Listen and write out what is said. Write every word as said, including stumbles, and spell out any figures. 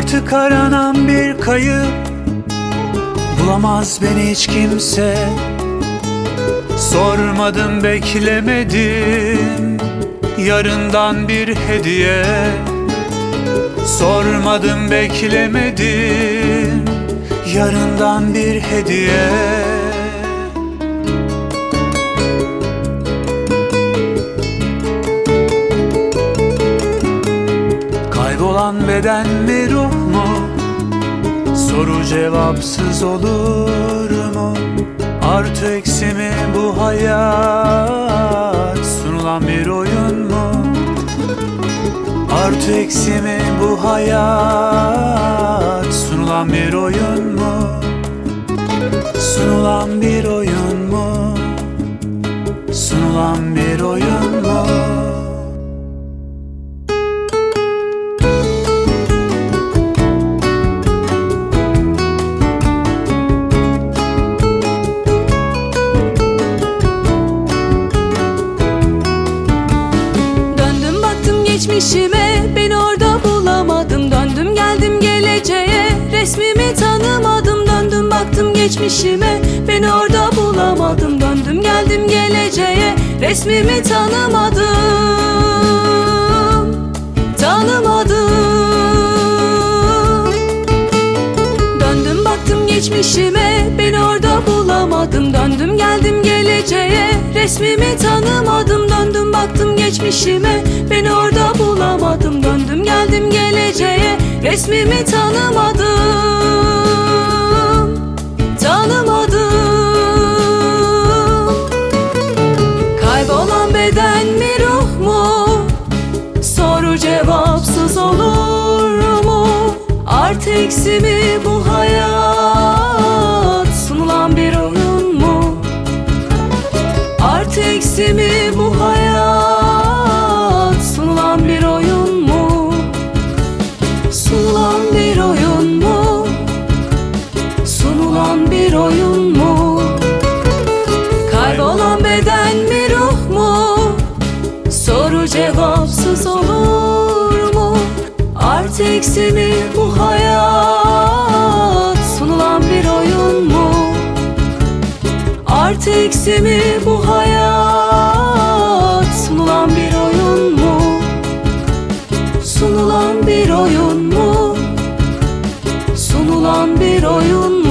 Artık aranan bir kayıp, bulamaz beni hiç kimse. Sormadım, beklemedim yarından bir hediye. Sormadım, beklemedim yarından bir hediye. Kaybolan beden mi, ruh mu? Soru cevapsız olur mu? Artı eksi mi bu hayat? Sunulan bir oyun mu? Artı eksi mi bu hayat? Sunulan bir oyun mu? Sunulan bir oyun mu? Sunulan bir oyun mu? Geçmişime, beni orada bulamadım. Döndüm geldim geleceğe, resmimi tanımadım. Döndüm baktım geçmişime, beni orada bulamadım. Döndüm geldim geleceğe, resmimi tanımadım. Tanımadım. Döndüm baktım geçmişime, beni orada bulamadım. Döndüm geldim geleceğe, resmimi tanımadım. Döndüm baktım geçmişime, beni orada bulamadım. Döndüm geldim geleceğe, resmimi tanımadım. Tanımadım. Kaybolan beden mi, ruh mu? Soru cevapsız olur mu? Artı eksi mi bu hayat? Sunulan bir oyun mu? Artı eksi mi bu hayat? Sunulan bir oyun mu? Sunulan bir oyun mu? Sunulan bir oyun mu? Kaybolan beden mi, ruh mu? Soru cevapsız olur mu? Artı eksi mi bu hayat? Sunulan bir oyun mu? Artı eksi mi bu hayat? Sunulan bir oyun mu? Sunulan bir oyun mu? Sunulan bir oyun mu?